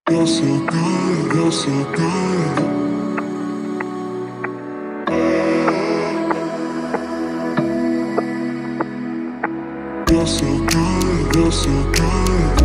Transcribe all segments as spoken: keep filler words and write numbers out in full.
You're so good, you're so good. You're so good, you're so good.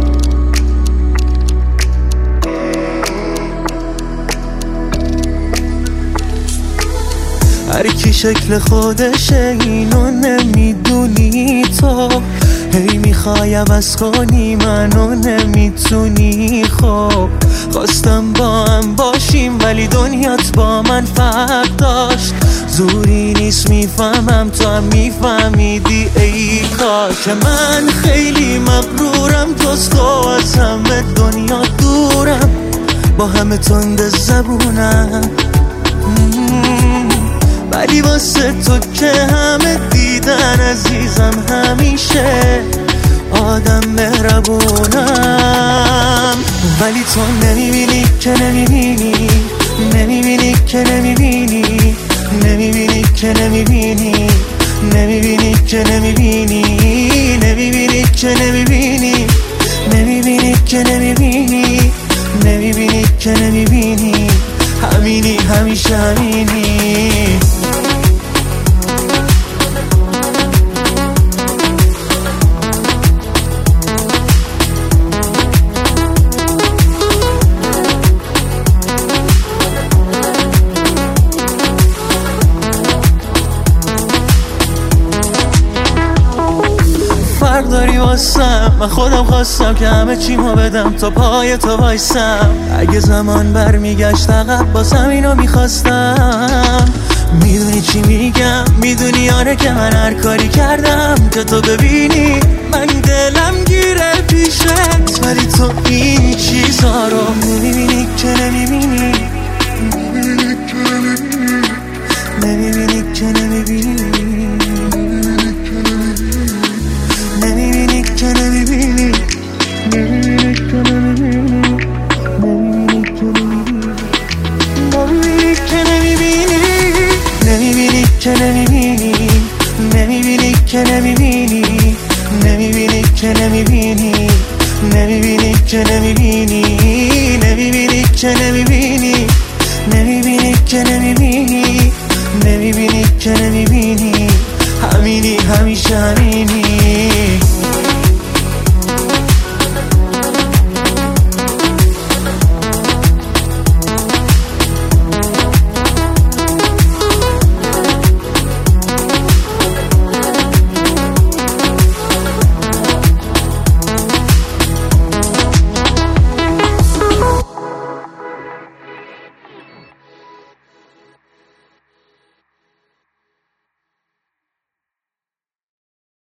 هر کی شکل خودشه اینو نمیدونی تو، هی میخوای عوض کنی منو نمیتونی. خب خواستم با هم باشیم ولی دنیات با من فرق داشت. زوری نیست میفهمم تو هم میفهمیدی ای کاش. من خیلی مغرورم توست تو از همه دنیا دورم، با همه تند زبونم ولی واسه تو که همه دیدن عزیزم همیشه آدم مهربونم. ولی تو نمیبینی که نمیبینی، نمیبینی که نمیبینی، نمیبینی که نمیبینی، نمیبینی که نمیبینی، نمیبینی که نمیبینی، نمیبینی که نمیبینی، نمیبینی که نمیبینی. همینی همیشه همینی. فرق داری واسم، من خودم خواستم که همه چیمو بدم تا پای تو وایسم. اگه زمان برمیگشت عقب بازم اینو میخواستم. میدونی چی میگم، میدونی آره که من هر کاری کردم که تو ببینی من دلم گیره پیشت، ولی تو این چیزا رو نمیبینی که نمیبینی، نمیبینی که نمیبینی، نمیبینی که نمیبینی، نمیبینی که نمیبینی، نمیبینی که نمیبینی، نمیبینی که نمیبینی، نمیبینی که نمیبینی، نمیبینی که نمیبینی، نمیبینی که نمیبینی، نمیبینی که نمیبینی، نمیبینی که نمیبینی، نمیبینی که نمیبینی. همینی همیشه همینی.